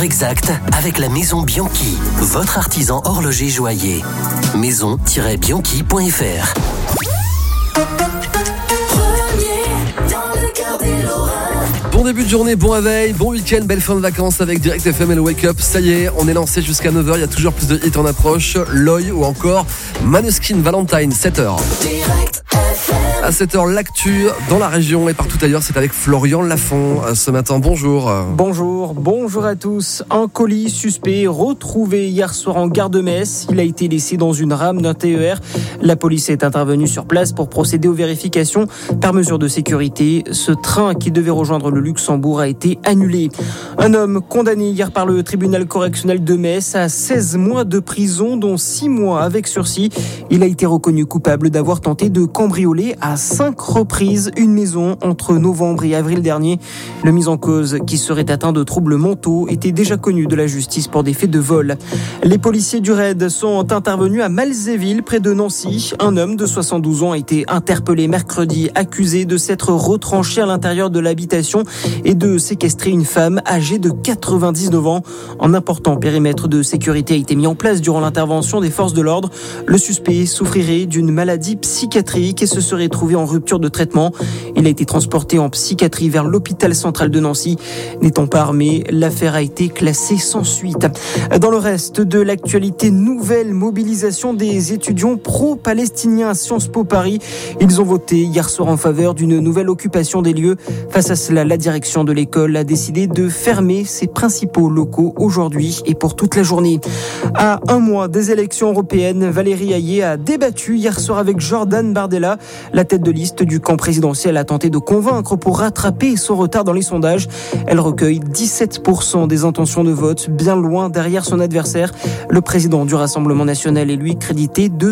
exacte avec la Maison Bianchi, votre artisan horloger joaillier. maison-bianchi.fr. Bon début de journée, bon réveil, bon week-end, belle fin de vacances avec Direct FM et le Wake Up. Ça y est, on est lancé jusqu'à 9h, il y a toujours plus de hits en approche. Loy ou encore Maneskin Valentine, 7h. À 7h, l'actu dans la région et partout ailleurs, c'est avec Florian Lafont ce matin. Bonjour. Bonjour à tous. Un colis suspect retrouvé hier soir en gare de Metz. Il a été laissé dans une rame d'un TER. La police est intervenue sur place pour procéder aux vérifications. Par mesure de sécurité, ce train qui devait rejoindre le Luxembourg a été annulé. Un homme condamné hier par le tribunal correctionnel de Metz à 16 mois de prison, dont 6 mois avec sursis. Il a été reconnu coupable d'avoir tenté de cambrioler à 5 reprises une maison entre novembre et avril dernier. Le mis en cause, qui serait atteint de troubles mentaux, était déjà connu de la justice pour des faits de vol. Les policiers du RAID sont intervenus à Malzéville, près de Nancy. Un homme de 72 ans a été interpellé mercredi, accusé de s'être retranché à l'intérieur de l'habitation et de séquestrer une femme âgée de 99 ans. Un important périmètre de sécurité a été mis en place durant l'intervention des forces de l'ordre. Le suspect souffrirait d'une maladie psychiatrique et se serait trouvé en rupture de traitement. Il a été transporté en psychiatrie vers l'hôpital central de Nancy. N'étant pas armé, l'affaire a été classée sans suite. Dans le reste de l'actualité, nouvelle mobilisation des étudiants pro-palestiniens à Sciences Po Paris. Ils ont voté hier soir en faveur d'une nouvelle occupation des lieux. Face à cela, la direction de l'école a décidé de fermer ses principaux locaux aujourd'hui et pour toute la journée. À un mois des élections européennes, Valérie Hayé a débattu hier soir avec Jordan Bardella. La tête de liste du camp présidentiel a tenté de convaincre pour rattraper son retard dans les sondages. Elle recueille 17% des intentions de vote, bien loin derrière son adversaire. Le président du Rassemblement national est lui crédité de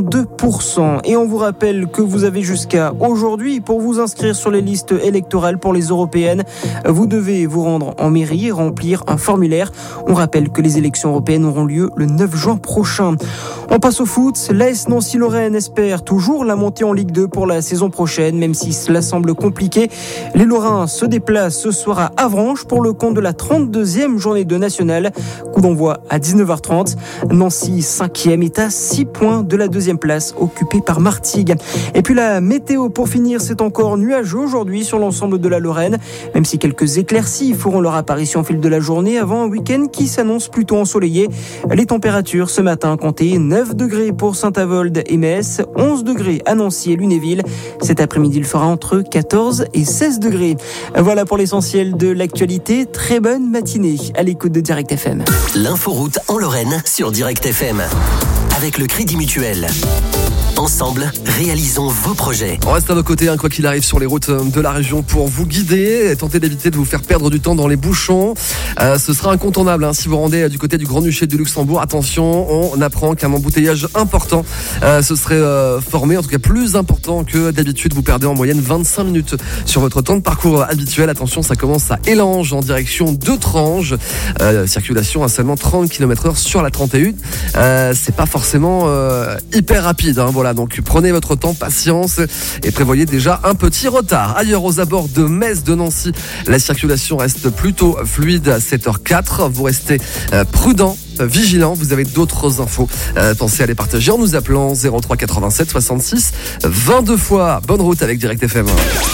32%. Et on vous rappelle que vous avez jusqu'à aujourd'hui pour vous inscrire sur les listes électorales pour les européennes. Vous devez vous rendre en mairie et remplir un formulaire. On rappelle que les élections européennes auront lieu le 9 juin prochain. On passe au foot. L'AS Nancy-Lorraine espère toujours la montée en Ligue 2 pour la saison prochaine, même si cela semble compliqué. Les Lorrains se déplacent ce soir à Avranches pour le compte de la 32e journée de nationale. Coup d'envoi à 19h30. Nancy, 5e, est à 6 points de la 2e place, occupée par Martigues. Et puis la météo pour finir, c'est encore nuageux aujourd'hui sur l'ensemble de la Lorraine, même si quelques éclaircies feront leur apparition au fil de la journée avant un week-end qui s'annonce plutôt ensoleillé. Les températures ce matin comptaient 9 degrés pour Saint-Avold et Metz, 11 degrés à Nancy et Lunéville. Cet après-midi, il fera entre 14 et 16 degrés. Voilà pour l'essentiel de l'actualité. Très bonne matinée à l'écoute de Direct FM. L'inforoute en Lorraine sur Direct FM. Avec le Crédit Mutuel. Ensemble, réalisons vos projets. On reste à vos côtés, quoi qu'il arrive sur les routes de la région pour vous guider et tenter d'éviter de vous faire perdre du temps dans les bouchons. Ce sera incontournable si vous rendez du côté du Grand-Duché du Luxembourg. Attention, on apprend qu'un embouteillage important se serait formé, en tout cas plus important que d'habitude. Vous perdez en moyenne 25 minutes sur votre temps de parcours habituel. Attention, ça commence à Élange en direction de Trange. Circulation à seulement 30 km/h sur la 31. C'est pas forcément hyper rapide. Voilà, donc prenez votre temps, patience et prévoyez déjà un petit retard. Ailleurs, aux abords de Metz, de Nancy, la circulation reste plutôt fluide à 7h04. Vous restez prudent, vigilant. Vous avez d'autres infos. Pensez à les partager en nous appelant 03 87 66 22 fois. Bonne route avec Direct FM.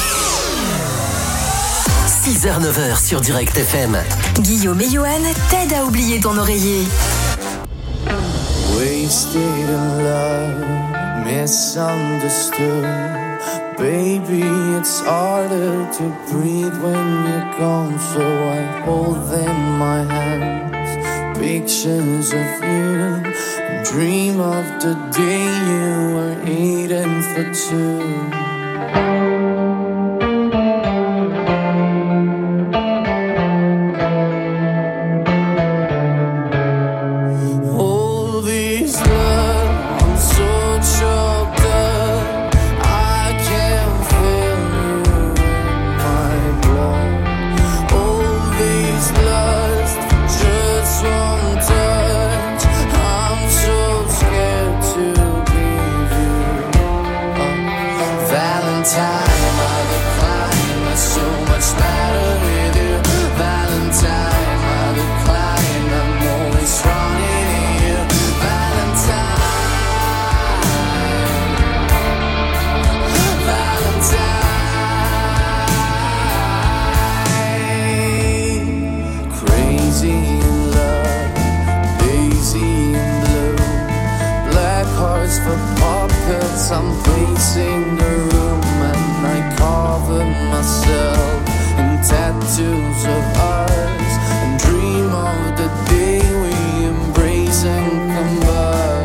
6h-9h sur Direct FM. Guillaume et Johan t'aident à oublier ton oreiller. Wasted in love, misunderstood. Baby, it's harder to breathe when you're gone. So I hold in my hands pictures of you. Dream of the day you were eating for two. I'm pacing the room and I cover myself in tattoos of ours and dream of the day we embrace and combine.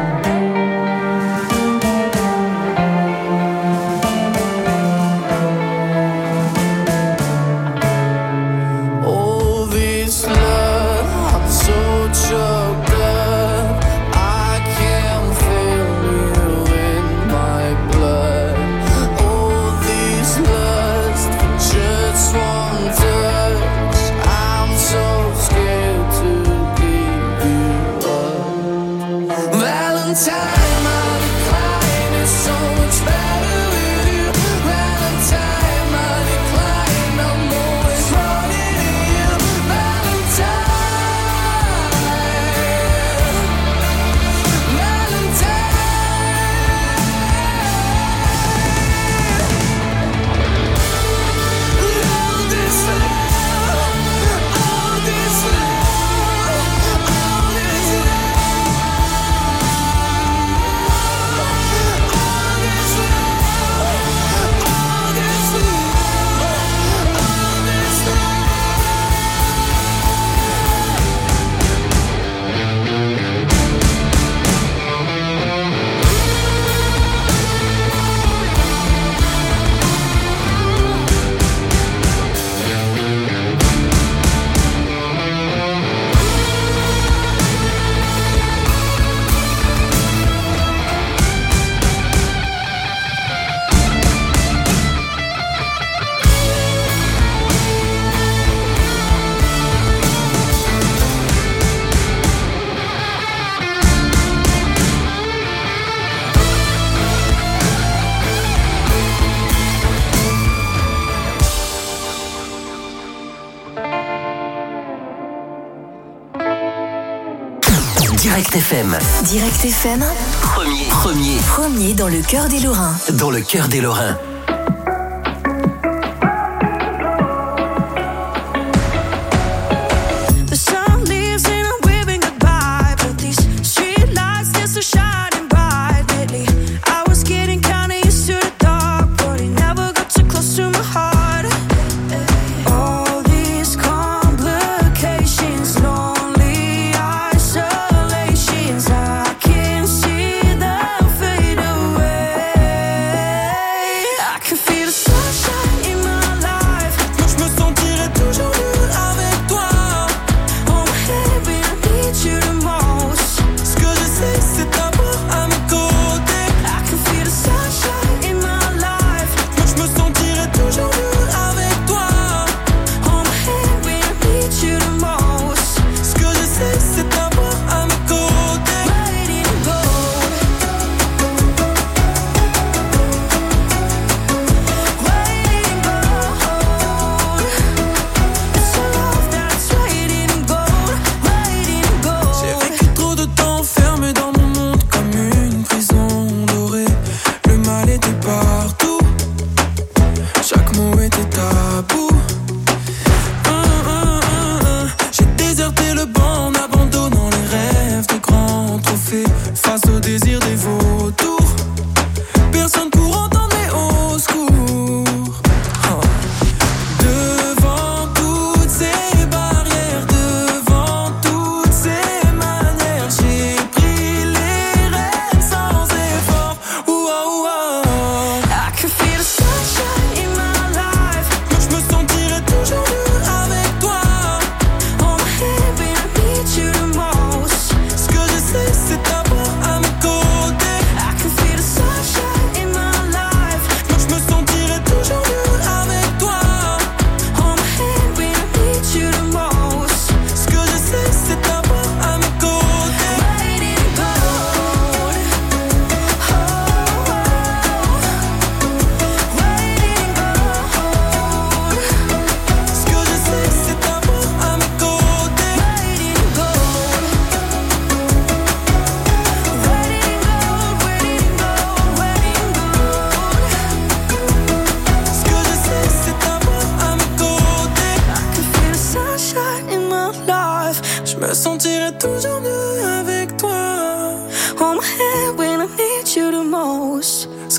All this love, I'm so choked up, I can't feel you in my blood. All this lust for just one touch, I'm so scared to give you up. Valentine, my decline is so much better with you. Valentine, my decline, I'm always running to you. Valentine, Valentine. All this love, all this love, all this Direct FM. Direct FM, premier dans le cœur des Lorrains. Dans le cœur des Lorrains. The sun leaves and I'm waving goodbye, but these street lights, they're so shining bright lately. I was getting kinda used to the dark, but it never got too close to my heart. All these complications, lonely isolations, I can see them fade away.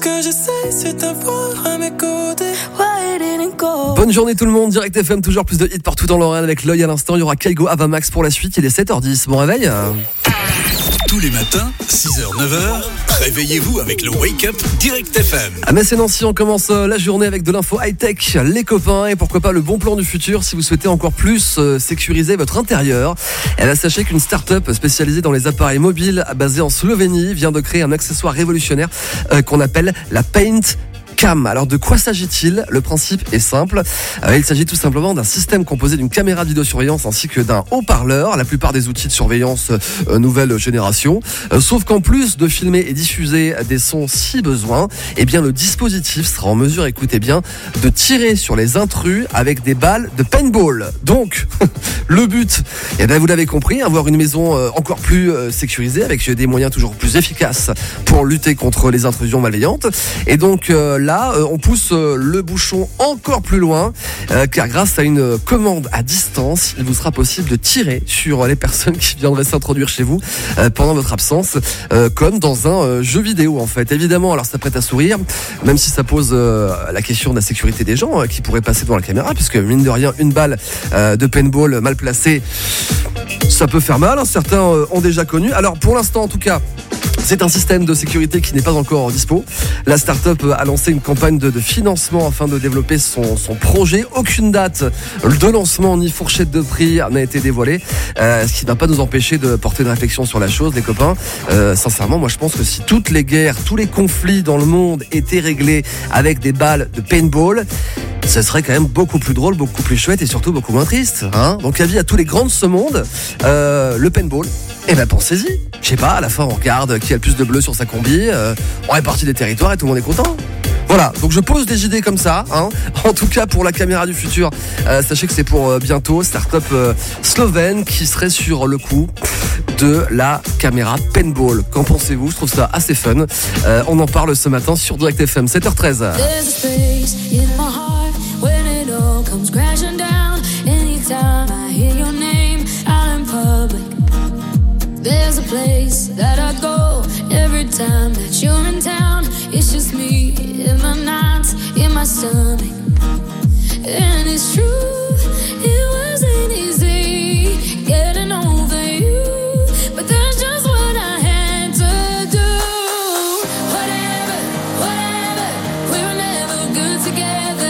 que j'essaie, c'est t'avoir à mes côtés. Why didn't go? Bonne journée tout le monde, Direct FM, toujours plus de hits partout dans l'Orient avec l'œil à l'instant. Il y aura Kaigo Avamax pour la suite, il est 7h10. Bon réveil. Tous les matins, 6h, 9h, réveillez-vous avec le Wake Up Direct FM. À Metz et Nancy, on commence la journée avec de l'info high-tech, les copains, et pourquoi pas le bon plan du futur si vous souhaitez encore plus sécuriser votre intérieur. Et là, sachez qu'une start-up spécialisée dans les appareils mobiles basée en Slovénie vient de créer un accessoire révolutionnaire qu'on appelle la Paint Cam. Alors de quoi s'agit-il? Le principe est simple. Il s'agit tout simplement d'un système composé d'une caméra de vidéosurveillance ainsi que d'un haut-parleur. La plupart des outils de surveillance nouvelle génération. Sauf qu'en plus de filmer et diffuser des sons si besoin, eh bien le dispositif sera en mesure, écoutez bien, de tirer sur les intrus avec des balles de paintball. Donc le but, eh bien vous l'avez compris, avoir une maison encore plus sécurisée avec des moyens toujours plus efficaces pour lutter contre les intrusions malveillantes. Et donc là, on pousse le bouchon encore plus loin, car grâce à une commande à distance, il vous sera possible de tirer sur les personnes qui viendraient s'introduire chez vous pendant votre absence, comme dans un jeu vidéo en fait. Évidemment, alors ça prête à sourire, même si ça pose la question de la sécurité des gens qui pourraient passer devant la caméra, puisque mine de rien, une balle de paintball mal placée, ça peut faire mal, hein. Certains ont déjà connu. Alors pour l'instant en tout cas, c'est un système de sécurité qui n'est pas encore dispo. La start-up a lancé une campagne de financement afin de développer son projet. Aucune date de lancement ni fourchette de prix n'a été dévoilée, ce qui ne va pas nous empêcher de porter une réflexion sur la chose, les copains. Sincèrement, moi je pense que si toutes les guerres, tous les conflits dans le monde étaient réglés avec des balles de paintball, ce serait quand même beaucoup plus drôle, beaucoup plus chouette et surtout beaucoup moins triste, hein. Donc avis à tous les grands de ce monde, le paintball, eh ben pensez-y. Je sais pas, à la fin on regarde qui a le plus de bleu sur sa combi, on répartit des territoires et tout le monde est content. Voilà, donc je pose des idées comme ça, hein. En tout cas pour la caméra du futur, sachez que c'est pour bientôt, start-up slovène qui serait sur le coup de la caméra paintball. Qu'en pensez-vous? Je trouve ça assez fun. On en parle ce matin sur Direct FM, 7h13. When it all comes crashing down, anytime I hear your name out in public, there's a place that I go every time that you're in town. It's just me in the nights, in my stomach. And it's true, it wasn't easy getting over you, but that's just what I had to do. Whatever, whatever, we were never good together.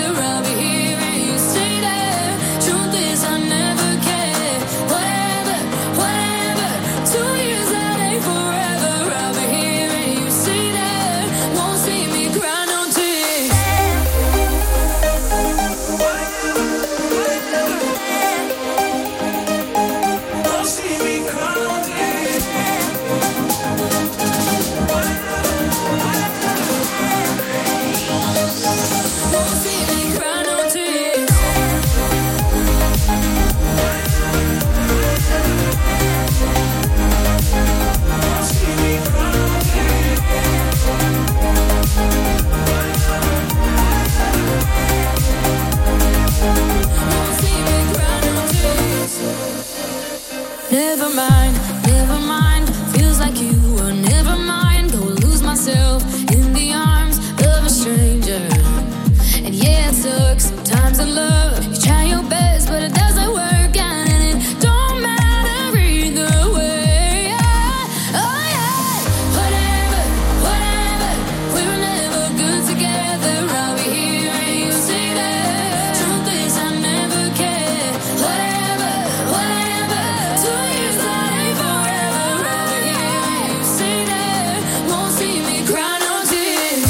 Never mind, never mind. Feels like you were never mine. Go lose myself in the arms of a stranger. And yeah, it sucks sometimes in love. You try your best, but it doesn't work out, and it don't matter either way. Oh yeah, whatever, whatever. We were never good together. I'll be here and you say that. Truth is, I never cared. Whatever, whatever. 2 years that ain't forever. I'll be here and you say that. Won't see me cry no tears.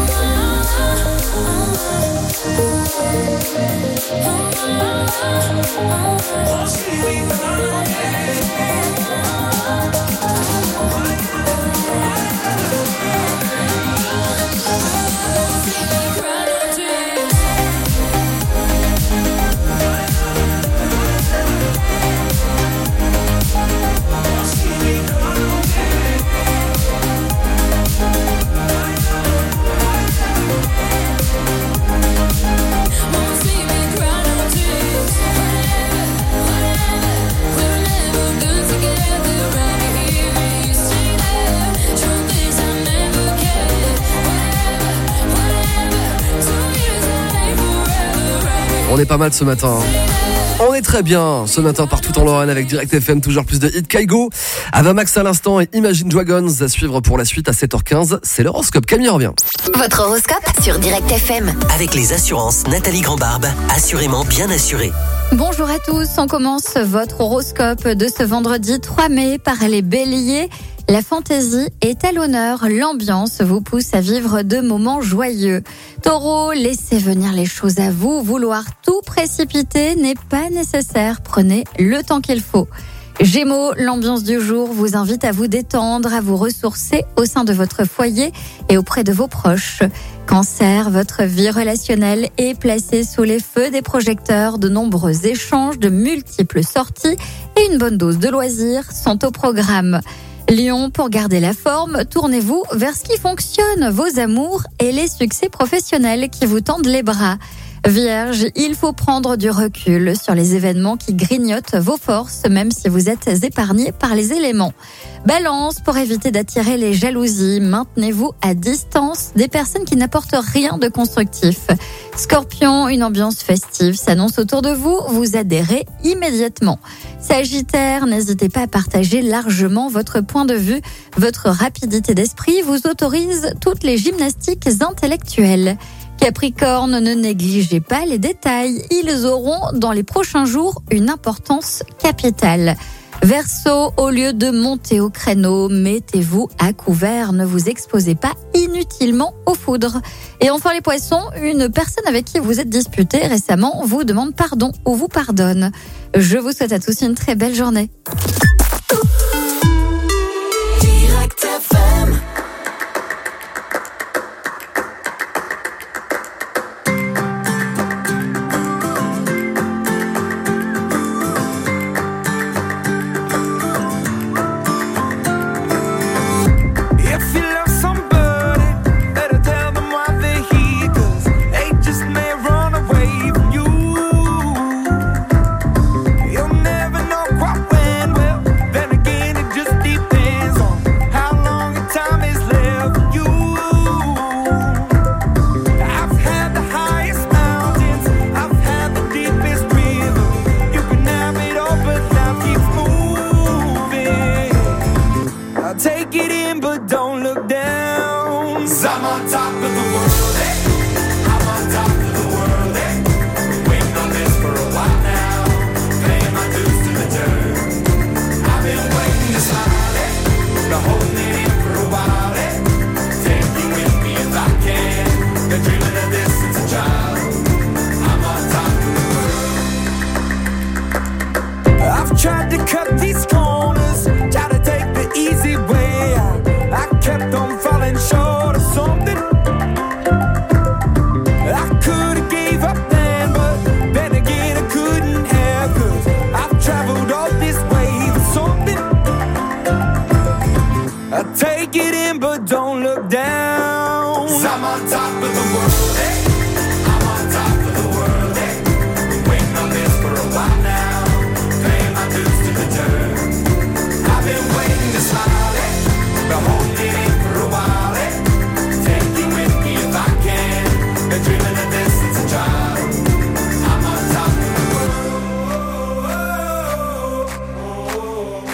Won't see me cry no tears. On est pas mal ce matin. On est très bien ce matin partout en Lorraine avec Direct FM, toujours plus de hits. Kaigo, Avamax à l'instant et Imagine Dragons à suivre pour la suite à 7h15. C'est l'horoscope. Camille revient. Votre horoscope sur Direct FM. Avec les assurances Nathalie Grandbarbe, assurément bien assuré. Bonjour à tous, on commence votre horoscope de ce vendredi 3 mai par les béliers. La fantaisie est à l'honneur, l'ambiance vous pousse à vivre de moments joyeux. Taureau, laissez venir les choses à vous, vouloir tout précipiter n'est pas nécessaire, prenez le temps qu'il faut. Gémeaux, l'ambiance du jour vous invite à vous détendre, à vous ressourcer au sein de votre foyer et auprès de vos proches. Cancer, votre vie relationnelle est placée sous les feux des projecteurs. De nombreux échanges, de multiples sorties et une bonne dose de loisirs sont au programme. Lion, pour garder la forme, tournez-vous vers ce qui fonctionne, vos amours et les succès professionnels qui vous tendent les bras. Vierge, il faut prendre du recul sur les événements qui grignotent vos forces, même si vous êtes épargné par les éléments. Balance, pour éviter d'attirer les jalousies, maintenez-vous à distance des personnes qui n'apportent rien de constructif. Scorpion, une ambiance festive s'annonce autour de vous, vous adhérez immédiatement. Sagittaire, n'hésitez pas à partager largement votre point de vue. Votre rapidité d'esprit vous autorise toutes les gymnastiques intellectuelles. Capricorne, ne négligez pas les détails. Ils auront dans les prochains jours une importance capitale. Verseau, au lieu de monter au créneau, mettez-vous à couvert. Ne vous exposez pas inutilement aux foudres. Et enfin les poissons, une personne avec qui vous êtes disputé récemment vous demande pardon ou vous pardonne. Je vous souhaite à tous une très belle journée. Direct FM. Tried to cut these corners, tried to take the easy way out. I kept on falling short of something. I could have gave up then, but then again I couldn't have, 'cause I've traveled all this way for something. I take it in but don't look down. 'Cause I'm on top of the world, hey. I'm on top of the world, hey. Been waiting on this for a while now. I've been waiting to smile, been holding it in for a while, take you with me if I can, been dreaming of this since a child. I'm on top of the world.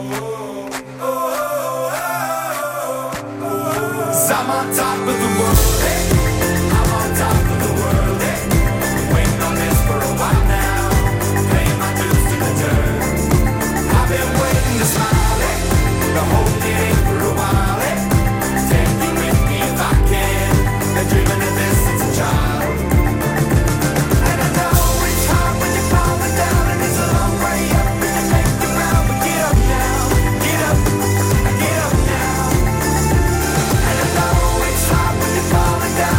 I'm on top of the world. I'm on top of the world. Been waiting on this for a while now, paying my dues to the dirt. I've been waiting to smile, been holding it in for a while, take you with me if I can, been dreaming of this since a child. And I know it's hard when you're falling down, and it's a long way up, and you make your bound, but get up now, get up now. And I know it's hard when you're falling down.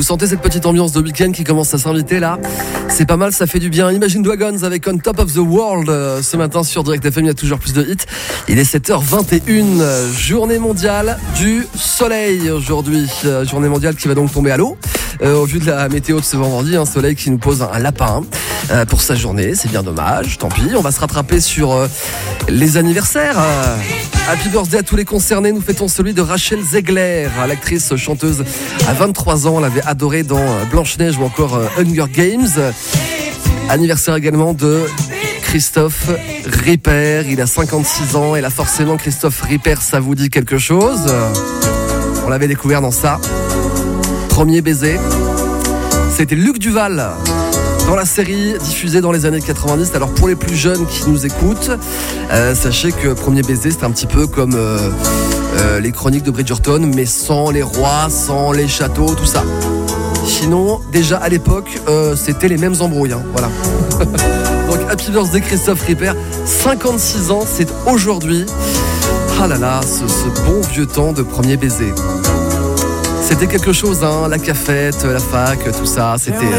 Vous sentez cette petite ambiance de week-end qui commence à s'inviter là? C'est pas mal, ça fait du bien. Imagine Dragons avec On Top of the World ce matin sur Direct FM, il y a toujours plus de hits. Il est 7h21, journée mondiale du soleil aujourd'hui. Journée mondiale qui va donc tomber à l'eau. Au vu de la météo de ce vendredi, un soleil qui nous pose un lapin pour sa journée. C'est bien dommage, tant pis. On va se rattraper sur les anniversaires. Happy birthday à tous les concernés. Nous fêtons celui de Rachel Zegler, l'actrice chanteuse à 23 ans. On l'avait adorée dans Blanche-Neige ou encore Hunger Games. Anniversaire également de Christophe Ripper. Il a 56 ans et là forcément Christophe Ripper, ça vous dit quelque chose? On l'avait découvert dans ça. Premier baiser. C'était Luc Duval dans la série diffusée dans les années 90. Alors pour les plus jeunes qui nous écoutent, sachez que Premier baiser, c'est un petit peu comme les chroniques de Bridgerton, mais sans les rois, sans les châteaux, tout ça. Sinon, déjà à l'époque, c'était les mêmes embrouilles. Voilà. Donc Happy Birthday Christophe Ripper, 56 ans, c'est aujourd'hui. Ah là là, ce bon vieux temps de Premier baiser. C'était quelque chose, la cafette, la fac, tout ça,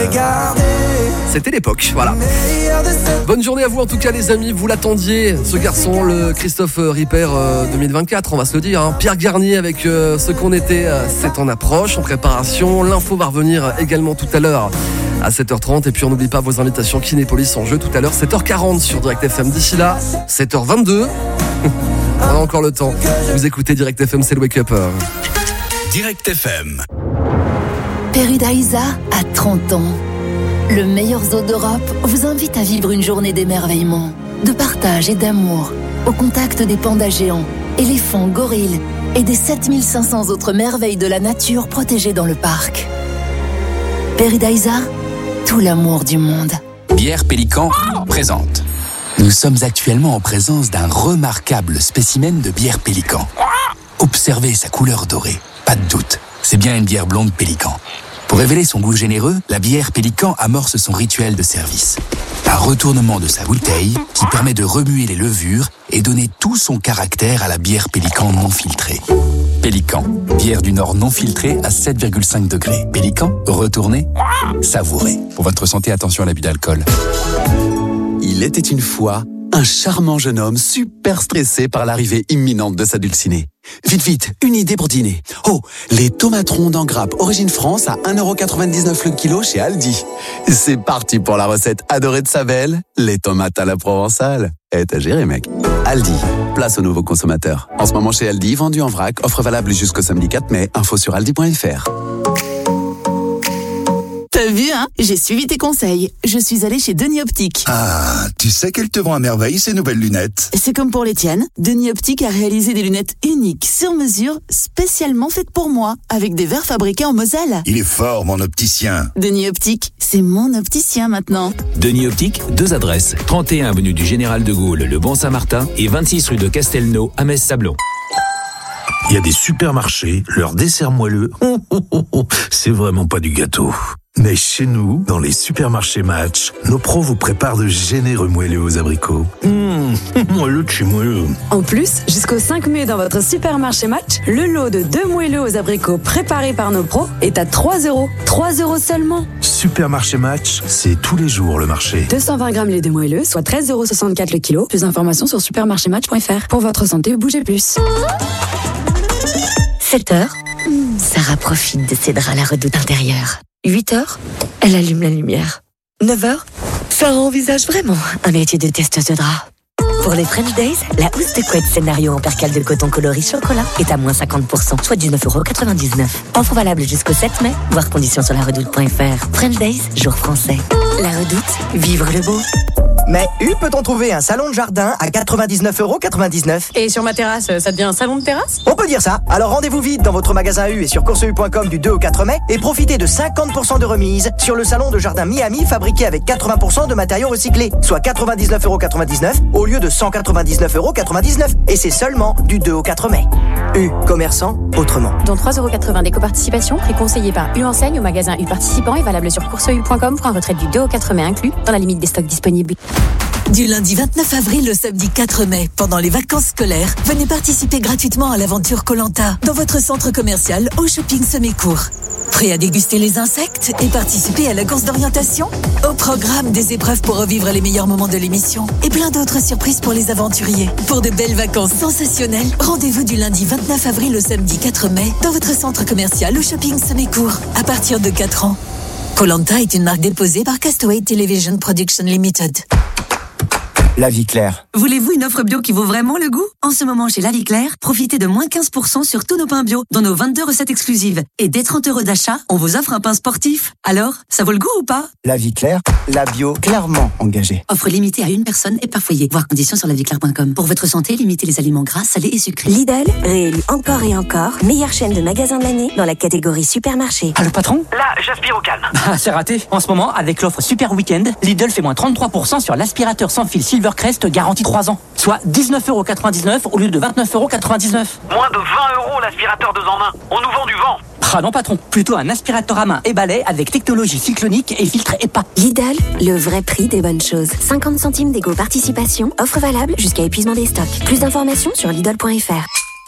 c'était l'époque, voilà. Bonne journée à vous en tout cas les amis, vous l'attendiez, ce garçon, le Christophe Ripper 2024, on va se le dire. Pierre Garnier avec ce qu'on était, c'est en approche, en préparation. L'info va revenir également tout à l'heure à 7h30 et puis on n'oublie pas vos invitations Kinépolis en jeu tout à l'heure, 7h40 sur Direct FM. D'ici là, 7h22, on a encore le temps. Vous écoutez Direct FM, c'est le Wake Up. Direct FM. Paradisa a 30 ans. Le meilleur zoo d'Europe vous invite à vivre une journée d'émerveillement, de partage et d'amour, au contact des pandas géants, éléphants, gorilles et des 7500 autres merveilles de la nature protégées dans le parc. Paradisa, tout l'amour du monde. Bière Pélican présente. Nous sommes actuellement en présence d'un remarquable spécimen de bière Pélican. Observez sa couleur dorée. Pas de doute, c'est bien une bière blonde Pélican. Pour révéler son goût généreux, la bière Pélican amorce son rituel de service. Un retournement de sa bouteille qui permet de remuer les levures et donner tout son caractère à la bière Pélican non filtrée. Pélican, bière du Nord non filtrée à 7,5 degrés. Pélican, retournez, savourez. Pour votre santé, attention à l'abus d'alcool. Il était une fois un charmant jeune homme super stressé par l'arrivée imminente de sa dulcinée. Vite, une idée pour dîner. Oh, les tomates rondes en grappe origine France à 1,99€ le kilo chez Aldi. C'est parti pour la recette adorée de sa belle, les tomates à la provençale. T'as géré, mec. Aldi, place aux nouveaux consommateurs. En ce moment chez Aldi, vendu en vrac, offre valable jusqu'au samedi 4 mai, info sur aldi.fr. T'as vu, j'ai suivi tes conseils. Je suis allée chez Denis Optique. Ah, tu sais qu'elle te vend à merveille ces nouvelles lunettes. C'est comme pour les tiennes. Denis Optique a réalisé des lunettes uniques, sur mesure, spécialement faites pour moi, avec des verres fabriqués en Moselle. Il est fort, mon opticien. Denis Optique, c'est mon opticien maintenant. Denis Optique, 2 adresses. 31 avenue du Général de Gaulle, le Bon-Saint-Martin, et 26 rue de Castelnau, à Metz-Sablon. Il y a des supermarchés, leur dessert moelleux, c'est vraiment pas du gâteau. Mais chez nous, dans les supermarchés Match, nos pros vous préparent de généreux moelleux aux abricots. Moelleux de chez moelleux. En plus, jusqu'au 5 mai dans votre supermarché Match, le lot de 2 moelleux aux abricots préparés par nos pros est à 3 €. 3 € seulement. Supermarché Match, c'est tous les jours le marché. 220 grammes les 2 moelleux, soit 13,64 € le kilo. Plus d'informations sur supermarchématch.fr. Pour votre santé, bougez plus. 7h, Sarah profite de ses draps à la redoute intérieure. 8h, elle allume la lumière. 9h, Sarah envisage vraiment un métier de testeuse de draps. Pour les French Days, la housse de couette scénario en percale de coton coloris chocolat est à moins 50%, soit 19,99€. Offre valable jusqu'au 7 mai, voir conditions sur laredoute.fr. French Days, jour français. La Redoute, vivre le beau. Mais peut-on trouver un salon de jardin à 99,99€? Et sur ma terrasse, ça devient un salon de terrasse? On peut dire ça. Alors rendez-vous vite dans votre magasin U et sur courseu.com du 2 au 4 mai et profitez de 50% de remise sur le salon de jardin Miami fabriqué avec 80% de matériaux recyclés, soit 99,99€ au lieu de 199,99€. Et c'est seulement du 2 au 4 mai. U, commerçant autrement. Dont 3,80€ d'éco-participation, prix conseillé par U Enseigne au magasin U participant et valable sur courseu.com pour un retrait du 2 au 4 mai inclus dans la limite des stocks disponibles. Du lundi 29 avril au samedi 4 mai, pendant les vacances scolaires, venez participer gratuitement à l'aventure Koh-Lanta dans votre centre commercial au shopping Semécourt. Prêt à déguster les insectes et participer à la course d'orientation? Au programme, des épreuves pour revivre les meilleurs moments de l'émission et plein d'autres surprises pour les aventuriers. Pour de belles vacances sensationnelles, rendez-vous du lundi 29 avril au samedi 4 mai dans votre centre commercial au shopping Semécourt, à partir de 4 ans. Koh-Lanta est une marque déposée par Castaway Television Production Limited. La Vie Claire. Voulez-vous une offre bio qui vaut vraiment le goût? En ce moment, chez La Vie Claire, profitez de moins 15% sur tous nos pains bio, dans nos 22 recettes exclusives. Et dès 30 € d'achat, on vous offre un pain sportif. Alors, ça vaut le goût ou pas? La Vie Claire, la bio clairement engagée. Offre limitée à une personne et par foyer. Voir conditions sur laviclaire.com. Pour votre santé, limitez les aliments gras, salés et sucrés. Lidl, réélu encore et encore, meilleure chaîne de magasins de l'année dans la catégorie supermarché. Ah, le patron? Là, j'aspire au calme. Ah, c'est raté. En ce moment, avec l'offre Super Weekend, Lidl fait moins 33% sur l'aspirateur sans fil Silvercrest garantie 3 ans. Soit 19,99 € au lieu de 29,99 €. Moins de 20 € l'aspirateur 2 en 1. On nous vend du vent. Ah non patron, plutôt un aspirateur à main et balai avec technologie cyclonique et filtre EPA. Lidl, le vrai prix des bonnes choses. 50 centimes d'égo participation, offre valable jusqu'à épuisement des stocks. Plus d'informations sur Lidl.fr.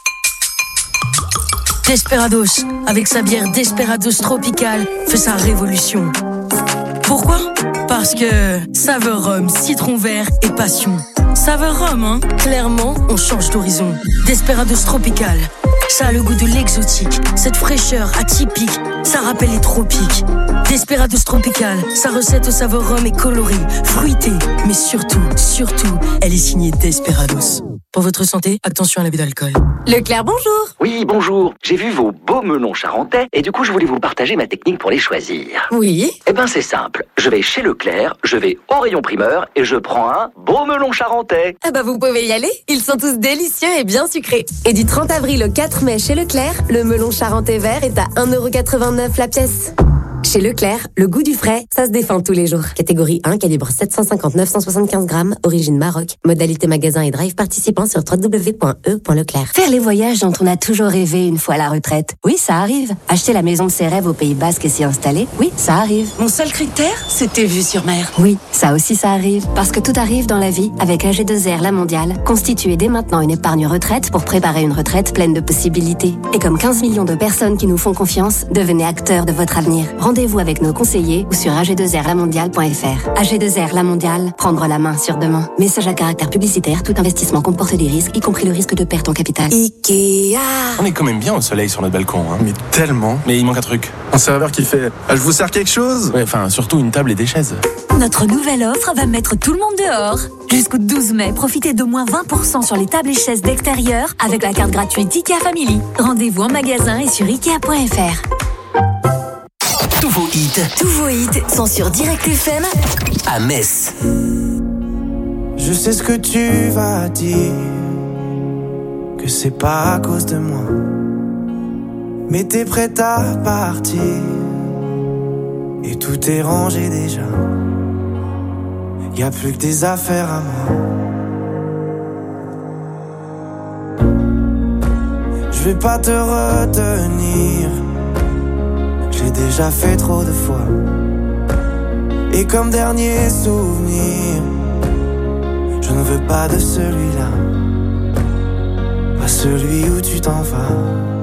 Desperados, avec sa bière Desperados Tropical, fait sa révolution. Pourquoi? Parce que saveur rhum, citron vert et passion. Saveur rhum, hein? Clairement, on change d'horizon. Desperados Tropical, ça a le goût de l'exotique. Cette fraîcheur atypique, ça rappelle les tropiques. Desperados Tropical, sa recette au saveur rhum est colorée, fruitée, mais surtout, elle est signée Desperados. Pour votre santé, attention à l'abus d'alcool. Leclerc, bonjour. Oui, bonjour. J'ai vu vos beaux melons charentais et du coup, je voulais vous partager ma technique pour les choisir. Oui. Eh ben, c'est simple. Je vais chez Leclerc, je vais au rayon primeur et je prends un beau melon charentais. Ah bah vous pouvez y aller, ils sont tous délicieux et bien sucrés. Et du 30 avril au 4 mai chez Leclerc, le melon charentais vert est à 1,89 € la pièce. Chez Leclerc, le goût du frais, ça se défend tous les jours. Catégorie 1, calibre 759-175 grammes, origine Maroc. Modalité magasin et drive participant sur www.e.leclerc. Faire les voyages dont on a toujours rêvé une fois à la retraite. Oui, ça arrive. Acheter la maison de ses rêves au Pays Basque et s'y installer. Oui, ça arrive. Mon seul critère, c'était vue sur mer. Oui, ça aussi ça arrive. Parce que tout arrive dans la vie avec AG2R La Mondiale. Constituez dès maintenant une épargne retraite pour préparer une retraite pleine de possibilités. Et comme 15 millions de personnes qui nous font confiance, devenez acteurs de votre avenir. Rendez-vous avec nos conseillers ou sur ag2rlamondiale.fr. AG2R La Mondiale, prendre la main sur demain. Message à caractère publicitaire, tout investissement comporte des risques, y compris le risque de perte en capital. Ikea. On est quand même bien au soleil sur notre balcon, hein. Mais tellement. Mais il manque un truc. Un serveur qui fait « Je vous sers quelque chose ?» Ouais, enfin, surtout une table et des chaises. Notre nouvelle offre va mettre tout le monde dehors. Jusqu'au 12 mai, profitez d'au moins 20% sur les tables et chaises d'extérieur avec la carte gratuite IKEA Family. Rendez-vous en magasin et sur Ikea.fr. Tous vos hits sont sur Direct FM à Metz. Je sais ce que tu vas dire, que c'est pas à cause de moi, mais t'es prête à partir et tout est rangé déjà. Y a plus que des affaires à moi. Je vais pas te retenir, j'ai déjà fait trop de fois. Et comme dernier souvenir, je ne veux pas de celui-là, pas celui où tu t'en vas.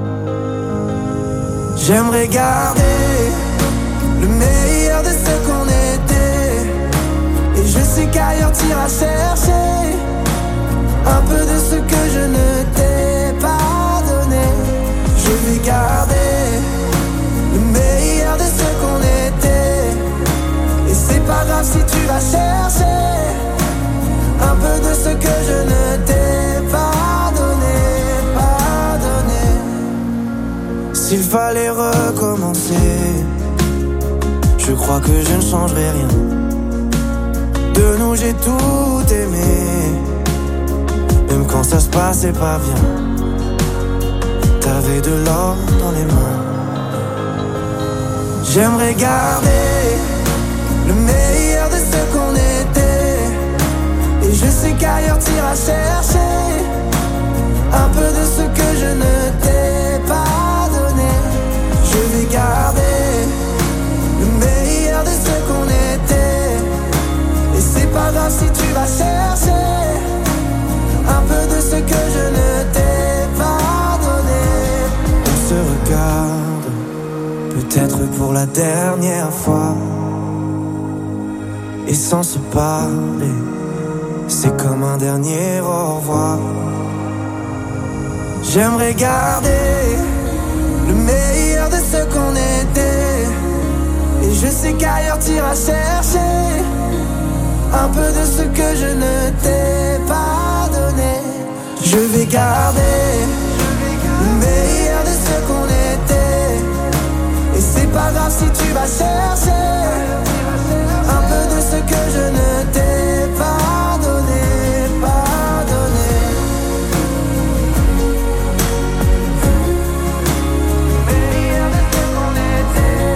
J'aimerais garder le meilleur de ce qu'on était, et je sais qu'ailleurs t'iras chercher un peu de ce que je ne t'ai pas donné. Je vais garder le meilleur de ce qu'on était, et c'est pas grave si tu vas chercher un peu de ce que je ne t'ai pas donné, pas donné. S'il fallait recommencer, je crois que je ne changerai rien. De nous j'ai tout aimé, même quand ça se passait pas bien. T'avais de l'or dans les mains. J'aimerais garder le meilleur de ce qu'on était, et je sais qu'ailleurs t'iras chercher un peu de ce que je ne t'ai pas donné. Je vais garder le meilleur de ce qu'on était, et c'est pas grave si tu vas chercher pour la dernière fois. Et sans se parler, c'est comme un dernier au revoir. J'aimerais garder le meilleur de ce qu'on était. Et je sais qu'ailleurs t'iras chercher un peu de ce que je ne t'ai pas donné. Je vais garder le meilleur de ce qu'on était. Et c'est pas grave si tu vas chercher un peu de ce que je ne t'ai pas donné, pas donné. Meilleur de ce qu'on était.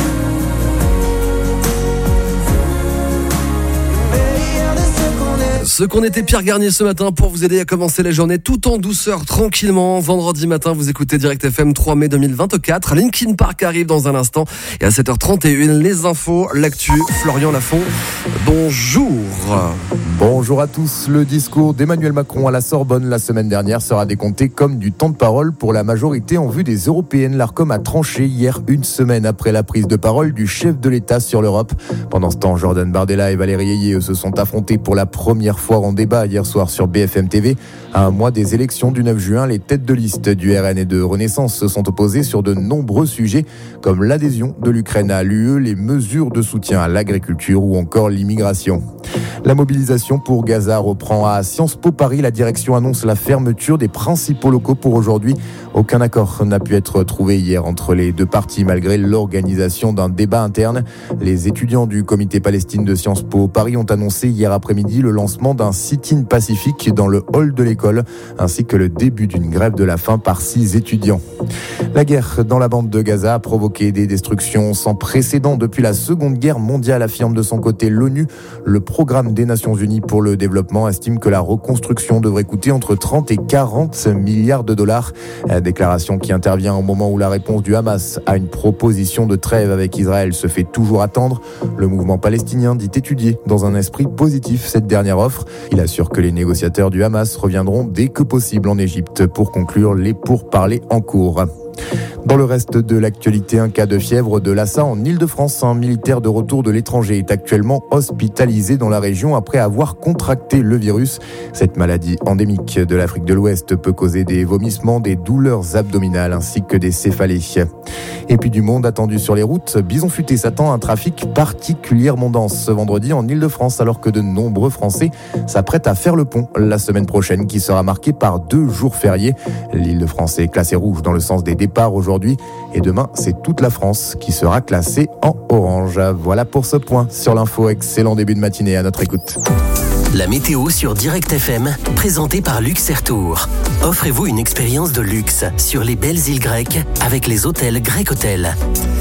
Meilleur de ce qu'on était. Ce qu'on était, Pierre Garnier ce matin pour vous aider à commencer la journée tout en douceur, tranquillement. Vendredi matin, vous écoutez Direct FM, 3 mai 2024. Linkin Park arrive dans un instant. Et à 7h31, les infos, l'actu, Florian Lafont. Bonjour. Bonjour à tous. Le discours d'Emmanuel Macron à la Sorbonne la semaine dernière sera décompté comme du temps de parole pour la majorité en vue des européennes. L'Arcom a tranché hier, une semaine après la prise de parole du chef de l'État sur l'Europe. Pendant ce temps, Jordan Bardella et Valérie Ayé se sont affrontés pour la première fois en débat hier soir sur BFM TV. À un mois des élections du 9 juin, les têtes de liste du RN et de Renaissance se sont opposées sur de nombreux sujets comme l'adhésion de l'Ukraine à l'UE, les mesures de soutien à l'agriculture ou encore l'immigration. La mobilisation pour Gaza reprend à Sciences Po Paris. La direction annonce la fermeture des principaux locaux pour aujourd'hui. Aucun accord n'a pu être trouvé hier entre les deux parties malgré l'organisation d'un débat interne. Les étudiants du comité Palestine de Sciences Po Paris ont annoncé hier après-midi le lancement d'un sit-in pacifique dans le hall de l'école ainsi que le début d'une grève de la faim par 6 étudiants. La guerre dans la bande de Gaza a provoqué des destructions sans précédent depuis la Seconde Guerre mondiale, affirme de son côté l'ONU. Le programme des Nations Unies pour le développement estime que la reconstruction devrait coûter entre 30 et 40 milliards de dollars. Déclaration qui intervient au moment où la réponse du Hamas à une proposition de trêve avec Israël se fait toujours attendre. Le mouvement palestinien dit étudier dans un esprit positif cette dernière offre. Il assure que les négociateurs du Hamas reviendront dès que possible en Égypte pour conclure les pourparlers en cours. Dans le reste de l'actualité, un cas de fièvre de Lassa en Ile-de-France. Un militaire de retour de l'étranger est actuellement hospitalisé dans la région après avoir contracté le virus. Cette maladie endémique de l'Afrique de l'Ouest peut causer des vomissements, des douleurs abdominales ainsi que des céphalées. Et puis du monde attendu sur les routes. Bison Futé s'attend à un trafic particulièrement dense ce vendredi en Ile-de-France alors que de nombreux Français s'apprêtent à faire le pont la semaine prochaine qui sera marquée par 2 jours fériés. L'Île-de-France est classée rouge dans le sens des départs aujourd'hui et demain c'est toute la France qui sera classée en orange. Voilà pour ce point sur l'info. Excellent début de matinée à notre écoute. La météo sur Direct FM, présentée par Luxair-Tour. Offrez-vous une expérience de luxe sur les belles îles grecques avec les hôtels Grec Hotel.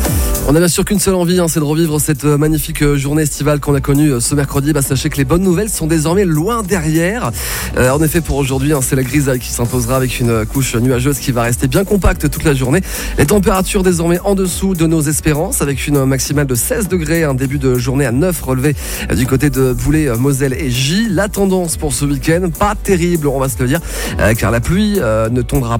On n'a bien sûr qu'une seule envie, c'est de revivre cette magnifique journée estivale qu'on a connue ce mercredi. Sachez que les bonnes nouvelles sont désormais loin derrière. En effet, pour aujourd'hui, c'est la grisaille qui s'imposera avec une couche nuageuse qui va rester bien compacte toute la journée. Les températures désormais en dessous de nos espérances avec une maximale de 16 degrés, un début de journée à 9 relevé du côté de Boulay, Moselle et J. La tendance pour ce week-end, pas terrible, on va se le dire, car la pluie ne tombera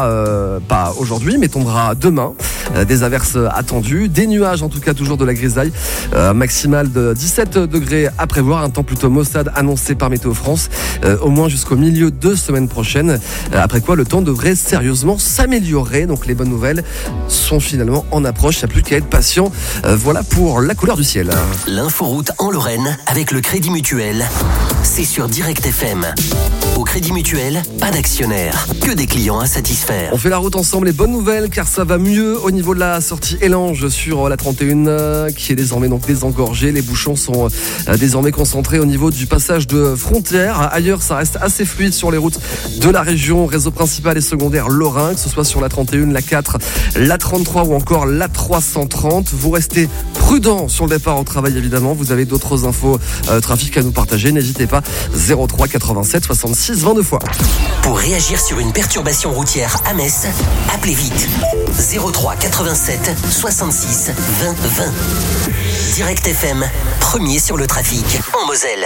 pas aujourd'hui, mais tombera demain. Des averses attendues, des nuages en tout cas, toujours de la grisaille, maximale de 17 degrés à prévoir, un temps plutôt maussade annoncé par Météo France, au moins jusqu'au milieu de semaine prochaine, après quoi le temps devrait sérieusement s'améliorer. Donc les bonnes nouvelles sont finalement en approche, il n'y a plus qu'à être patient. Voilà pour la couleur du ciel. L'inforoute en Lorraine avec le Crédit Mutuel, c'est sur Direct FM. Au Crédit Mutuel, pas d'actionnaire, que des clients à satisfaire. On fait la route ensemble, les bonnes nouvelles car ça va mieux au niveau de la sortie Élange sur la 31 qui est désormais donc désengorgée. Les bouchons sont désormais concentrés au niveau du passage de frontière. Ailleurs, ça reste assez fluide sur les routes de la région, réseau principal et secondaire lorrain, que ce soit sur la 31, la 4, la 33 ou encore la 330. Vous restez prudent sur le départ au travail évidemment. Vous avez d'autres infos trafic à nous partager, n'hésitez pas. 03 87 66 22 fois. Pour réagir sur une perturbation routière à Metz, appelez vite 03 87 66 20 20. Direct FM, premier sur le trafic en Moselle.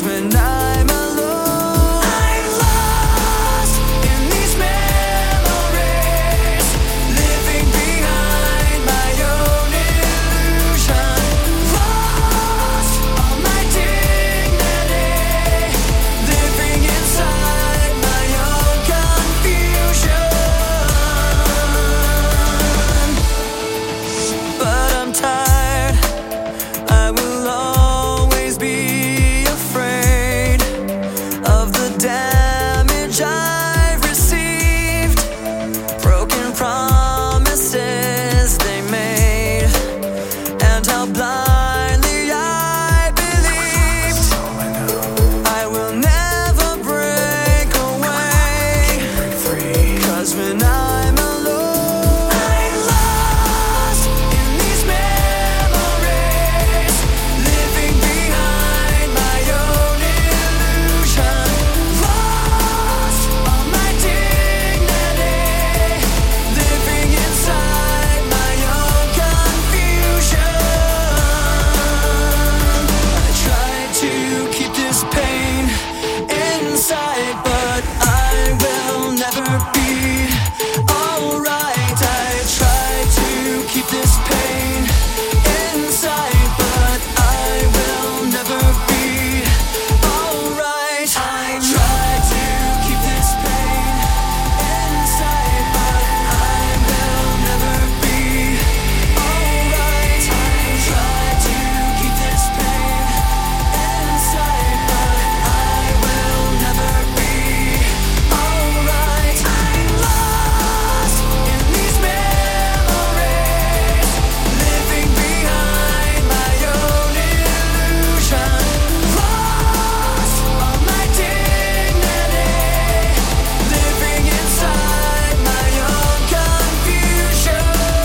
when I'm alone, I'm lost in these memories, living behind my own illusion. Lost all my dignity, living inside my own confusion. But I'm tired, I will always be afraid of the damage I've received, broken promises they made, and how blindly I believed. I will never break away, 'cause when I'm alone, I'm lost in these memories, living behind my own illusion. Lost all my dignity, living inside my own confusion. I tried to keep this pain inside, but I will never be alright. I tried to keep this pain inside, but I will never be alright. I tried to keep this pain inside, but I will never be alright. I tried to keep this pain inside, but I will never be alright. I'm lost in these memories, living behind my own illusion. Lost all my dignity, living inside my own confusion.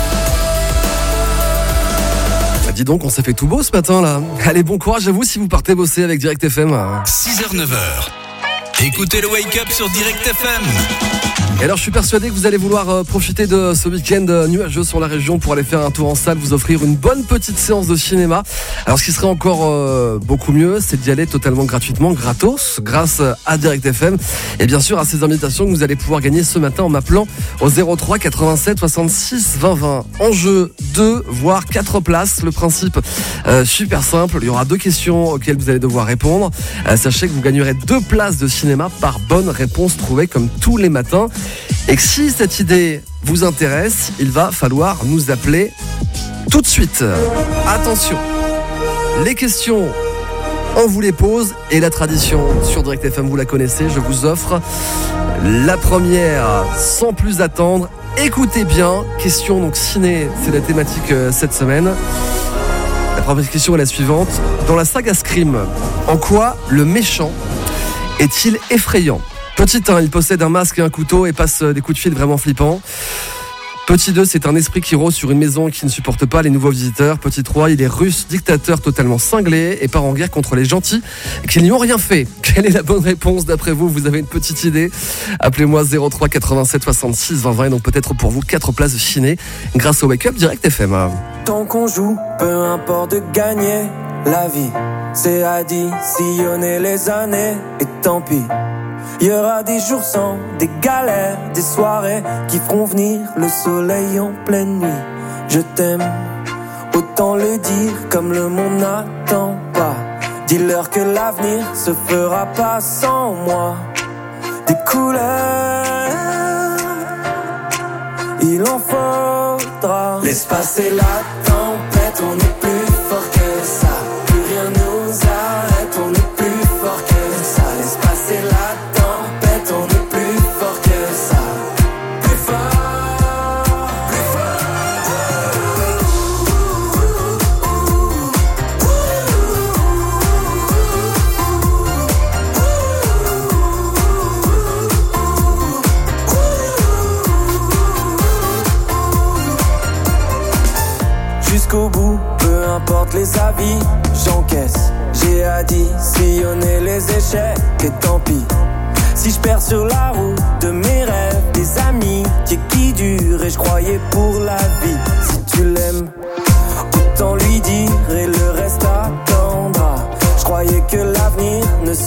Dis donc, on s'est fait tout beau ce matin là. Allez, bon courage à vous si vous partez bosser avec Direct FM. 6h, 9h. Écoutez le Wake Up sur Direct FM. Et alors je suis persuadé que vous allez vouloir profiter de ce week-end nuageux sur la région pour aller faire un tour en salle, vous offrir une bonne petite séance de cinéma. Alors ce qui serait encore beaucoup mieux, c'est d'y aller totalement gratuitement, gratos, grâce à Direct FM. Et bien sûr à ces invitations que vous allez pouvoir gagner ce matin en m'appelant au 03 87 66 20 20. En jeu 2 voire 4 places. Le principe super simple, il y aura 2 questions auxquelles vous allez devoir répondre. Sachez que vous gagnerez 2 places de cinéma par bonne réponse trouvée comme tous les matins. Et que si cette idée vous intéresse, il va falloir nous appeler tout de suite. Attention, les questions, on vous les pose et la tradition sur Direct FM, vous la connaissez. Je vous offre la première sans plus attendre. Écoutez bien, question donc ciné, c'est la thématique cette semaine. La première question est la suivante. Dans la saga Scream, en quoi le méchant est-il effrayant ? Petit 1, il possède un masque et un couteau et passe des coups de fil vraiment flippants. Petit 2, c'est un esprit qui rôde sur une maison qui ne supporte pas les nouveaux visiteurs. Petit 3, il est russe, dictateur totalement cinglé et part en guerre contre les gentils qui n'y ont rien fait. Quelle est la bonne réponse d'après vous ? Vous avez une petite idée ? Appelez-moi 03 87 66 20 20 et donc peut-être pour vous 4 places de ciné grâce au Wake Up Direct FM. Tant qu'on joue, peu importe de gagner la vie, c'est additionner les années et tant pis. Il y aura des jours sans, des galères, des soirées qui feront venir le soleil en pleine nuit. Je t'aime, autant le dire comme le monde n'attend pas. Dis-leur que l'avenir se fera pas sans moi. Des couleurs, il en faudra. Laisse passer la tempête, on est plus fort que ça. Plus rien nous arrête, on est plus fort que ça. Laisse passer la tempête, on est plus fort que ça. Plus fort, plus fort. Jusqu'au bout, peu importe les avis, j'encaisse. J'ai additionné les échecs et tant pis. Si je perds sur la route de mes rêves, des amis qui durent et je croyais pour la vie. Si tu l'aimes, autant lui dire et le reste attendra. Je croyais que l'avenir ne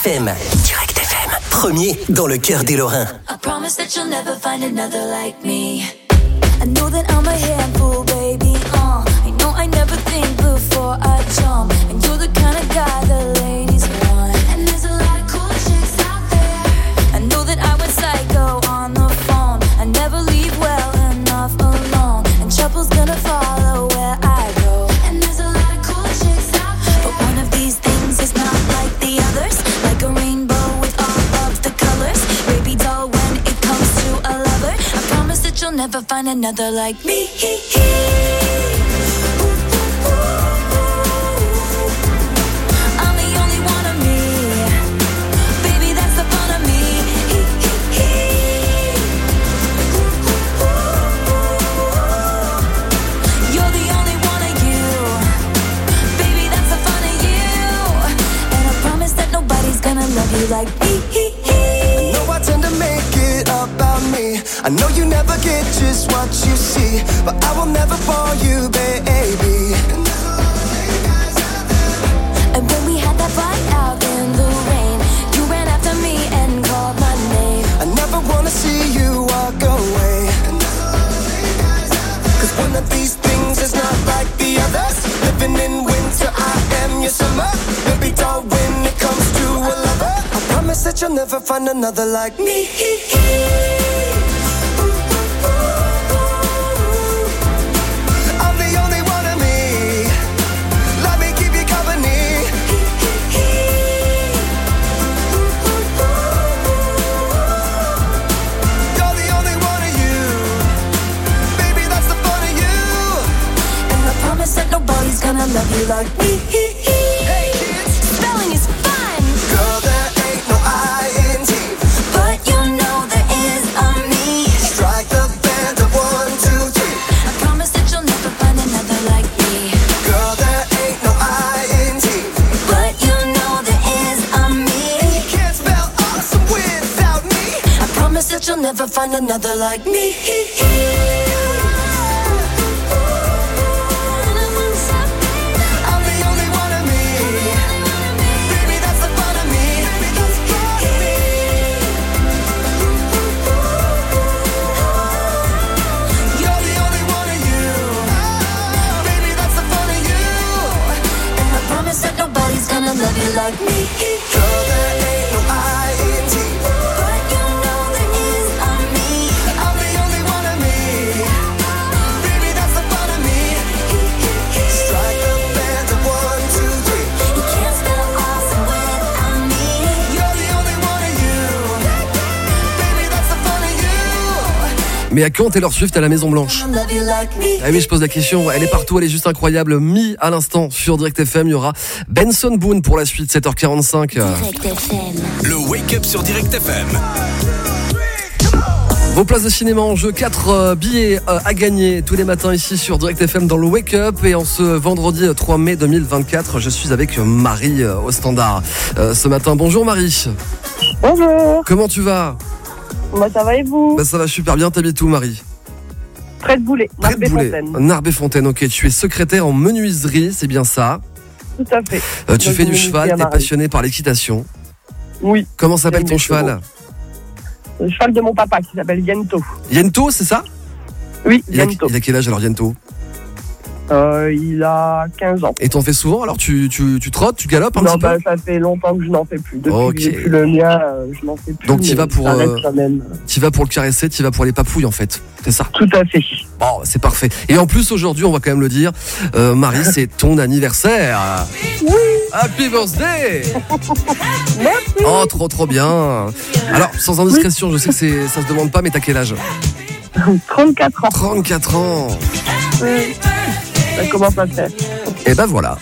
FM. Direct FM, premier dans le cœur des Lorrains. I promise that you'll never find another like me. I know that I'm a handful, baby. I know I never think before I jump, and you're the kind of guy the ladies want. And there's a lot of cool chicks out there. I know that I went psycho on the phone. I never leave well enough alone, and trouble's gonna follow where I go. And there's a lot of cool chicks out there, but one of these things is not like the others. Like a rainbow with all of the colors. Baby doll, when it comes to a lover, I promise that you'll never find another like me. I'm the only one of me. Baby, that's the fun of me. You're the only one of you. Baby, that's the fun of you. And I promise that nobody's gonna love you like me. I know I tend to make it about me. I know you never get just what you see, but I will never bore you, baby. And when we had that fight out in the rain, you ran after me and called my name. I never wanna see you walk away, 'cause one of these things is not like the others. Living in winter, I am your summer. Baby doll, when it comes to a lover, I promise that you'll never find another like me. I'm the only one of me. Let me keep you company. You're the only one of you. Baby, that's the fun of you. And I promise that nobody's gonna love you like me. Hey kids, spelling is fun. Girl, there ain't no I-N-T, but you know there is a me. Strike the band of 1, 2, 3. I promise that you'll never find another like me. Girl, there ain't no I-N-T, but you know there is a me. And you can't spell awesome without me. I promise that you'll never find another like me. I'm the only one of me. Baby, that's the fun of me. You're the only one of you. Baby, that's the fun of you. And I promise that nobody's gonna love you like me. Girl, there ain't no I-N-T, but you know there is a me. I'm the only one of me. Baby, that's the fun of me. Strike the band of 1, 2, 3. You can't spell awesome without me. You're the only one of you. Baby, that's the fun of you. Mais à quand Taylor Swift à la Maison Blanche? Love you like me. Ah oui, je pose la question, elle est partout, elle est juste incroyable. Mi à l'instant sur Direct FM, il y aura Benson Boone pour la suite, 7h45. Direct FM. Le Wake Up sur Direct FM. Vos places de cinéma en jeu, 4 billets à gagner tous les matins ici sur Direct FM dans le Wake Up. Et en ce vendredi 3 mai 2024, je suis avec Marie au standard. Ce matin, bonjour Marie. Bonjour. Comment tu vas? Bah, ça va et vous? Bah, ça va super bien, t'habites où Marie? Près de Boulay, Narbais-Fontaine. Narbais-Fontaine, ok. Tu es secrétaire en menuiserie, c'est bien ça? Tout à fait. Tu fais du cheval, t'es passionné par l'équitation? Oui. Comment s'appelle ton cheval? Le cheval de mon papa qui s'appelle Yento. Yento, c'est ça? Oui, Yento. Il a quel âge alors Yento? Il a 15 ans. Et t'en fais souvent alors? Tu trottes, tu galopes un petit peu? Non, ça fait longtemps que je n'en fais plus. Depuis que j'ai plus le mien, je n'en fais plus. Donc tu vas pour le caresser, tu vas pour les papouilles en fait, c'est ça? Tout à fait. Bon, c'est parfait. Et en plus aujourd'hui, on va quand même le dire, Marie, c'est ton anniversaire. Oui. Happy birthday. Merci. Oh, trop bien. Alors, sans indiscrétion, je sais que ça se demande pas, mais t'as quel âge? 34 ans. 34 ans. Oui. Ça commence à faire. Et ben voilà.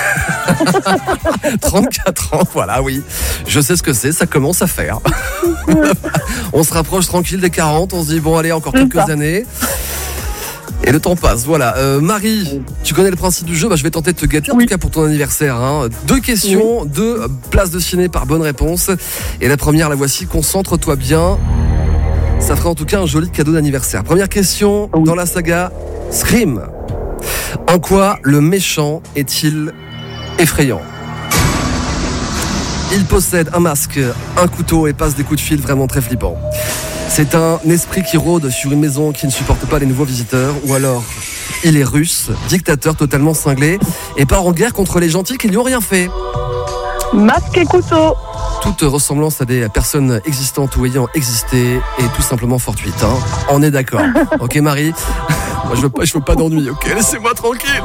34 ans, voilà, oui. Je sais ce que c'est, ça commence à faire. On se rapproche tranquille des 40, on se dit bon allez, encore quelques années. Et le temps passe, voilà. Marie, tu connais le principe du jeu, je vais tenter de te gâter, en tout cas pour ton anniversaire. 2 questions, 2 places de ciné par bonne réponse. Et la première, la voici, concentre-toi bien. Ça fera en tout cas un joli cadeau d'anniversaire. Première question, dans la saga Scream. En quoi le méchant est-il effrayant? Il possède un masque, un couteau et passe des coups de fil vraiment très flippants. C'est un esprit qui rôde sur une maison qui ne supporte pas les nouveaux visiteurs, ou alors il est russe, dictateur totalement cinglé et part en guerre contre les gentils qui n'y ont rien fait. Masque et couteau. Toute ressemblance à des personnes existantes ou ayant existé est tout simplement fortuite. Hein. On est d'accord. Ok Marie. Moi, je veux pas d'ennui. Ok, laissez-moi tranquille.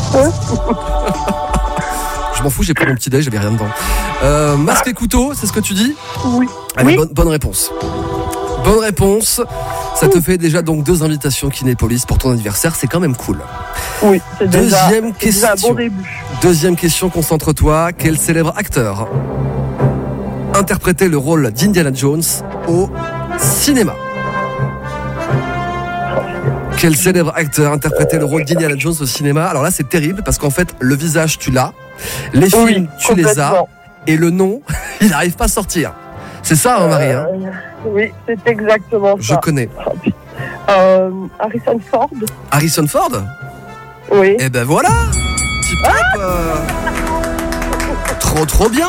Je m'en fous, j'ai pris mon petit déj, j'avais rien dedans. Masque et couteau, c'est ce que tu dis ? Oui. Allez, bonne réponse. Bonne réponse. Ça te fait déjà donc 2 invitations Kinépolis pour ton anniversaire, c'est quand même cool. Oui, c'est déjà question. un bon début. Deuxième question, concentre-toi. Quel célèbre acteur interprétait le rôle d'Indiana Jones au cinéma ? Quel célèbre acteur interprétait le rôle d'Indiana Jones au cinéma ? Alors là, c'est terrible parce qu'en fait, le visage, tu l'as, les films, tu les as, et le nom, il n'arrive pas à sortir. C'est ça, hein, Marie hein ? Oui, c'est exactement ça. Je connais. Harrison Ford. Harrison Ford ? Oui. Eh ben voilà ! Tip top. Trop bien.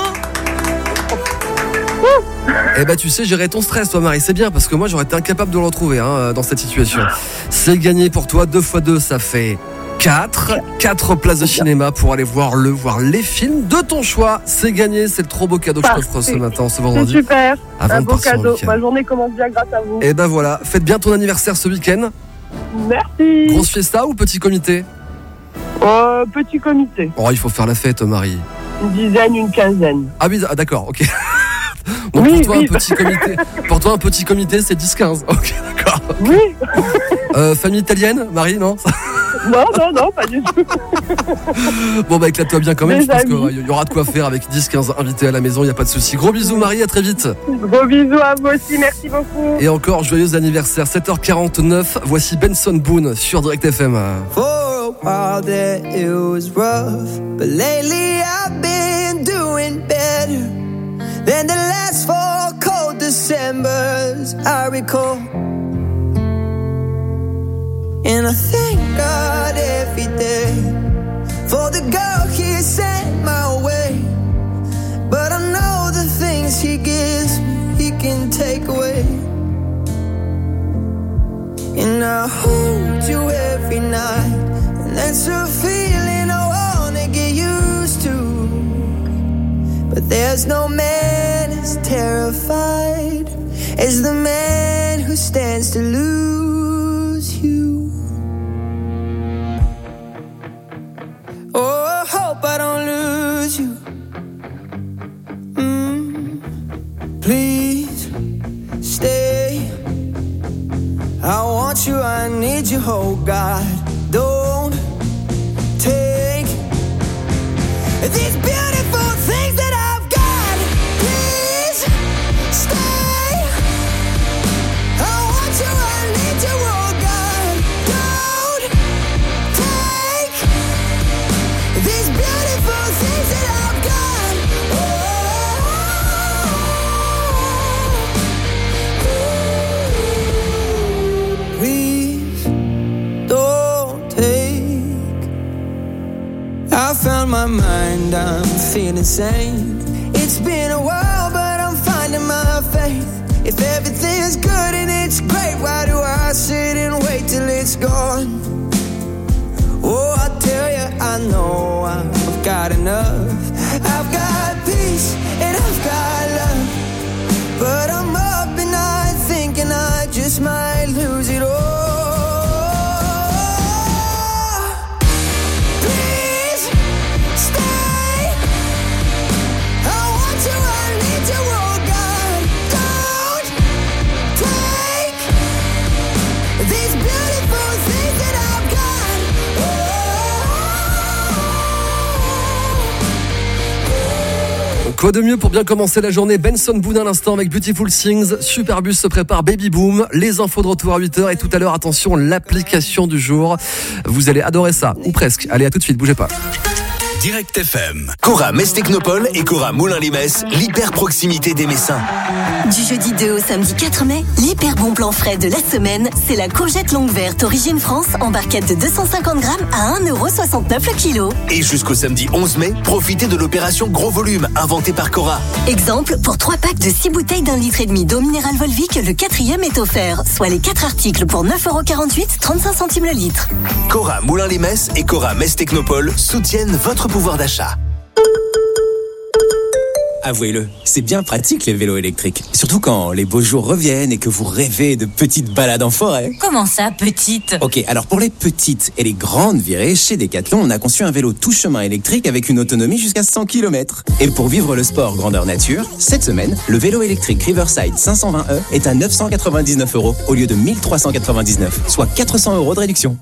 Eh ben tu sais gérer ton stress toi Marie, c'est bien parce que moi j'aurais été incapable de le retrouver dans cette situation. C'est gagné pour toi, 2 x 2 ça fait 4 places de cinéma pour aller voir les films de ton choix. C'est gagné, c'est le trop beau cadeau que je t'offre ce matin, ce vendredi. C'est super, un beau cadeau. Ma journée commence bien grâce à vous. Et ben voilà, faites bien ton anniversaire ce week-end. Merci. Grosse fiesta ou petit comité ? Petit comité. Oh, il faut faire la fête Marie. Une dizaine, une quinzaine. Ah oui, d'accord, ok. Donc oui, pour toi un petit comité c'est 10-15. Ok, d'accord. Oui. Famille italienne, Marie, non ? Non, pas du tout. Bon bah éclate-toi bien quand même, je pense qu'il y aura de quoi faire avec 10-15 invités à la maison, il n'y a pas de souci. Gros bisous Marie, à très vite. Gros bisous à vous aussi, merci beaucoup. Et encore joyeux anniversaire, 7h49, voici Benson Boone sur Direct FM. For a while there it was rough, but lately I've been doing better than the last 4 cold Decembers I recall. And I thank God every day for the girl He sent my way. But I know the things He gives me, He can take away. And I hold you every night, and that's a feeling I wanna get used to. But there's no man as terrified as the man who stands to lose you. Oh, I hope I don't lose you. Please stay. I want you, I need you, oh God. Don't take these beautiful things that I've got. Please stay. I want you, I need you, oh God. Don't take these beautiful things that I've got. Please don't take. I found my mind, I'm feeling sane. It's been a while, but I'm finding my faith. If everything's good and it's great, why do I sit and wait till it's gone? Oh, I tell you, I know I've got enough. I've got peace and I've got love, but I'm up at night thinking I just might lose it all. Please stay. I want you, I need you, oh God. Don't take these beautiful things that I've got. Quoi de mieux pour bien commencer la journée? Benson Boone à l'instant avec Beautiful Things. Superbus se prépare, Baby Boom. Les infos de retour à 8h. Et tout à l'heure, attention, l'application du jour. Vous allez adorer ça, ou presque. Allez, à tout de suite, bougez pas. Direct FM. Cora Metz Technopole et Cora Moulins-les-Metz, l'hyper proximité des Messins. Du jeudi 2 au samedi 4 mai, l'hyper bon plan frais de la semaine, c'est la courgette longue verte origine France en barquette de 250 grammes à 1,69€ le kilo. Et jusqu'au samedi 11 mai, profitez de l'opération Gros Volume inventée par Cora. Exemple, pour 3 packs de 6 bouteilles d'1,5 litre d'eau minérale Volvic, le 4e est offert, soit les 4 articles pour 9,48€, 35 centimes le litre. Cora Moulins-les-Metz et Cora Metz Technopole soutiennent votre pouvoir d'achat. Avouez-le, c'est bien pratique les vélos électriques. Surtout quand les beaux jours reviennent et que vous rêvez de petites balades en forêt. Comment ça, petite? Ok, alors pour les petites et les grandes virées, chez Decathlon, on a conçu un vélo tout chemin électrique avec une autonomie jusqu'à 100 km. Et pour vivre le sport grandeur nature, cette semaine, le vélo électrique Riverside 520e est à 999€ au lieu de 1399, soit 400€ de réduction.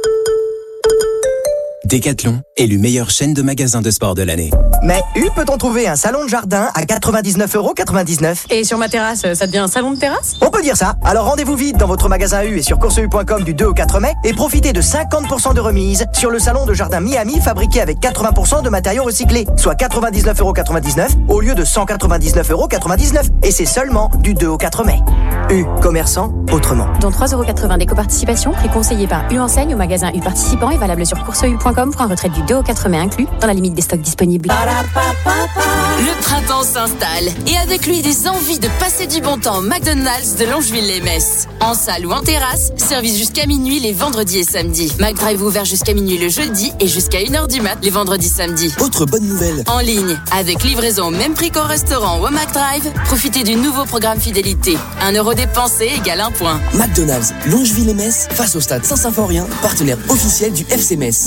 Decathlon, élu meilleure chaîne de magasins de sport de l'année. Mais peut-on trouver un salon de jardin à 99,99€? Et sur ma terrasse, ça devient un salon de terrasse? On peut dire ça. Alors rendez-vous vite dans votre magasin U et sur courseu.com du 2 au 4 mai et profitez de 50% de remise sur le salon de jardin Miami fabriqué avec 80% de matériaux recyclés, soit 99,99€ au lieu de 199,99€. Et c'est seulement du 2 au 4 mai. U, commerçant autrement. Dont 3,80€ d'éco-participation, prix conseillé par U Enseigne au magasin U participant et valable sur courseu.com pour un retrait du 2 au 4 mai inclus, dans la limite des stocks disponibles. Le printemps s'installe et avec lui des envies de passer du bon temps au McDonald's de Longeville-les-Metz. En salle ou en terrasse, service jusqu'à minuit les vendredis et samedis. McDrive ouvert jusqu'à minuit le jeudi et jusqu'à 1h du mat les vendredis samedis. Autre bonne nouvelle. En ligne, avec livraison au même prix qu'au restaurant ou au McDrive, profitez du nouveau programme fidélité. 1€ dépensé égale 1 point. McDonald's, Longeville-les-Metz, face au stade Saint-Symphorien, partenaire officiel du FC Metz.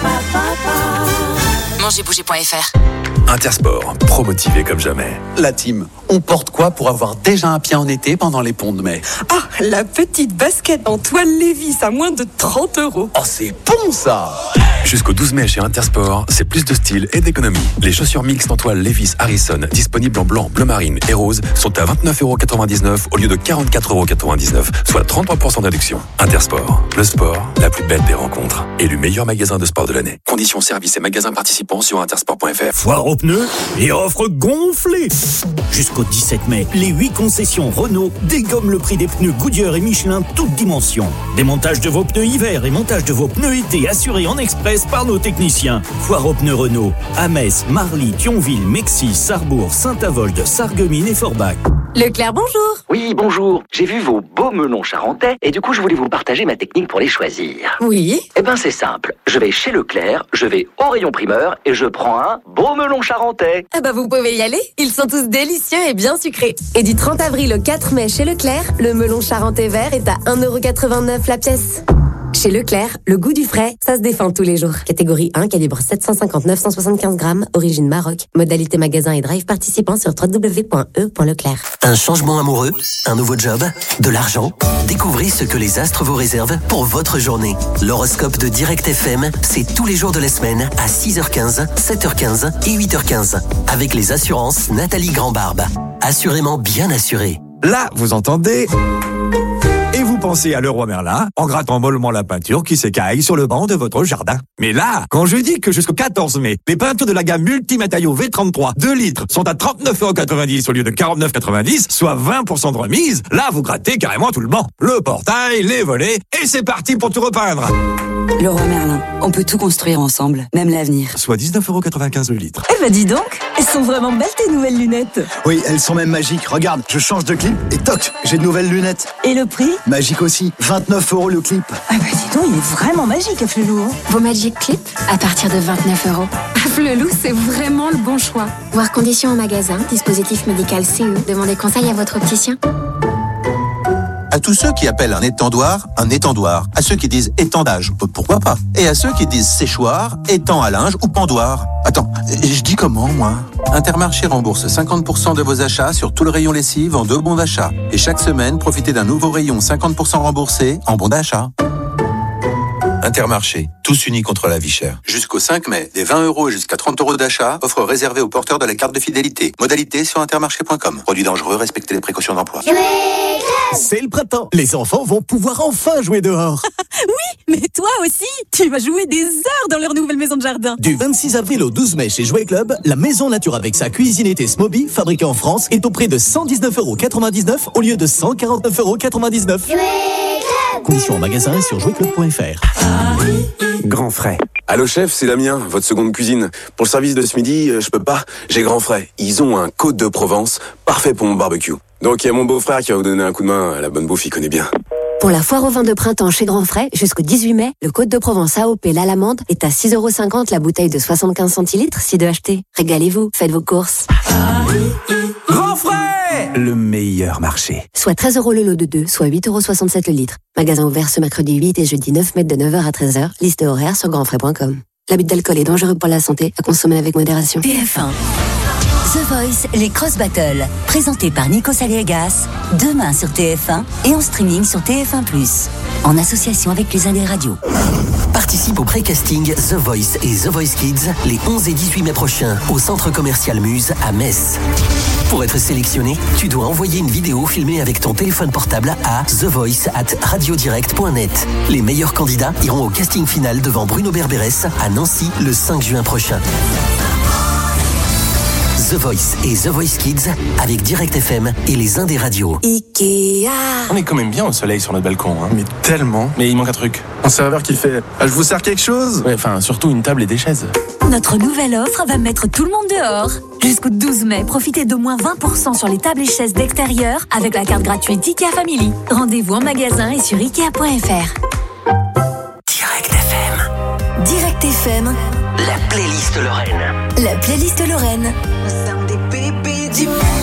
Mangerbouger.fr. Intersport, pro-motivé comme jamais. La team, on porte quoi pour avoir déjà un pied en été pendant les ponts de mai? Ah, la petite basket en toile Lévis à moins de 30€. Oh, c'est bon ça! Jusqu'au 12 mai chez Intersport, c'est plus de style et d'économie. Les chaussures mixtes en toile Levi's Harrison, disponibles en blanc, bleu marine et rose, sont à 29,99€ au lieu de 44,99€, soit 33% de réduction. Intersport, le sport, la plus belle des rencontres. Élu meilleur magasin de sport de l'année. Conditions, services et magasins participants sur intersport.fr. Foire aux pneus et offre gonflée. Jusqu'au 17 mai, les 8 concessions Renault dégomment le prix des pneus Goodyear et Michelin toutes dimensions. Démontage de vos pneus hiver et montage de vos pneus été assurés en express par nos techniciens. Foire aux pneus Renault à Metz, Marly, Thionville, Mexis, Sarrebourg, Saint-Avold, Sarreguemines et Forbach. Leclerc, bonjour. Oui, bonjour. J'ai vu vos beaux melons charentais et du coup, je voulais vous partager ma technique pour les choisir. Oui. Eh ben, c'est simple. Je vais chez Leclerc, je vais au rayon primeur et je prends un beau melon charentais. Ah bah, vous pouvez y aller. Ils sont tous délicieux et bien sucrés. Et du 30 avril au 4 mai chez Leclerc, le melon charentais vert est à 1,89€ la pièce. Chez Leclerc, le goût du frais, ça se défend tous les jours. Catégorie 1, calibre 750-975 grammes, origine Maroc. Modalité magasin et drive participant sur www.e.leclerc. Un changement amoureux, un nouveau job, de l'argent. Découvrez ce que les astres vous réservent pour votre journée. L'horoscope de Direct FM, c'est tous les jours de la semaine à 6h15, 7h15 et 8h15. Avec les assurances Nathalie Grandbarbe. Assurément bien assuré. Là, vous entendez... Et vous pensez à Leroy Merlin en grattant mollement la peinture qui s'écaille sur le banc de votre jardin. Mais là, quand je dis que jusqu'au 14 mai, les peintures de la gamme Multimatériaux V33 2 litres sont à 39,90€ au lieu de 49,90€, soit 20% de remise, là vous grattez carrément tout le banc. Le portail, les volets, et c'est parti pour tout repeindre. Leroy Merlin, on peut tout construire ensemble, même l'avenir. Soit 19,95€ le litre. Eh ben dis donc, elles sont vraiment belles tes nouvelles lunettes. Oui, elles sont même magiques. Regarde, je change de clip et toc, j'ai de nouvelles lunettes. Et le prix? Magique aussi, 29€ le clip. Ah bah dis donc, il est vraiment magique, Flelou. Vos Magic Clip à partir de 29€. Flelou, c'est vraiment le bon choix. Voir conditions en magasin, dispositif médical CE. Demandez conseil à votre opticien. À tous ceux qui appellent un étendoir, à ceux qui disent étendage, pourquoi pas, et à ceux qui disent séchoir, étang à linge ou pendoir. Attends, je dis comment, moi? Intermarché rembourse 50% de vos achats sur tout le rayon lessive en 2 bons d'achat. Et chaque semaine, profitez d'un nouveau rayon 50% remboursé en bons d'achat. Intermarché, tous unis contre la vie chère. Jusqu'au 5 mai, des 20€ et jusqu'à 30€ d'achat, offre réservée aux porteurs de la carte de fidélité. Modalité sur intermarché.com. Produit dangereux, respectez les précautions d'emploi. C'est le printemps. Les enfants vont pouvoir enfin jouer dehors. Oui, Mais toi aussi, tu vas jouer des heures dans leur nouvelle maison de jardin. Du 26 avril au 12 mai chez Jouet Club, la Maison Nature avec sa cuisinette Smoby, fabriquée en France, est au prix de 119,99€ au lieu de 149,99€. Conditions en magasin et sur jouetclub.fr. Grand Frais. Allô chef, c'est Damien, votre seconde cuisine. Pour le service de ce midi, je peux pas. J'ai Grand Frais. Ils ont un Côte de Provence, parfait pour mon barbecue. Donc il y a mon beau-frère qui va vous donner un coup de main. La bonne bouffe, il connaît bien. Pour la foire au vin de printemps chez Grand Frais, jusqu'au 18 mai, le Côte de Provence AOP l'Alamande est à 6,50€ la bouteille de 75 centilitres si de acheter. Régalez-vous, faites vos courses. Grand Frais, le meilleur marché. Soit 13€ le lot de 2, soit 8,67€ le litre. Magasin ouvert ce mercredi 8 et jeudi 9 mai de 9h à 13h. Liste horaire sur grandfrais.com. L'abus d'alcool est dangereux pour la santé, à consommer avec modération. TF1. The Voice, les Cross Battles, présenté par Nico Saliegas, demain sur TF1 et en streaming sur TF1+, en association avec les Indes Radios. Participe au pré-casting The Voice et The Voice Kids les 11 et 18 mai prochains au Centre Commercial Muse à Metz. Pour être sélectionné, tu dois envoyer une vidéo filmée avec ton téléphone portable à thevoice@radiodirect.net. Les meilleurs candidats iront au casting final devant Bruno Berberes à Nancy le 5 juin prochain. The Voice et The Voice Kids avec Direct FM et les Indes Radios. Ikea. On est quand même bien au soleil sur notre balcon, hein. Mais tellement. Mais il manque un truc. Un serveur qui fait « Je vous sers quelque chose ?» Ouais, enfin, surtout une table et des chaises. Notre nouvelle offre va mettre tout le monde dehors. Jusqu'au 12 mai, profitez d'au moins 20% sur les tables et chaises d'extérieur avec la carte gratuite IKEA Family. Rendez-vous en magasin et sur Ikea.fr. Direct FM. Direct FM. La playlist Lorraine. La playlist Lorraine. Des bébés du monde.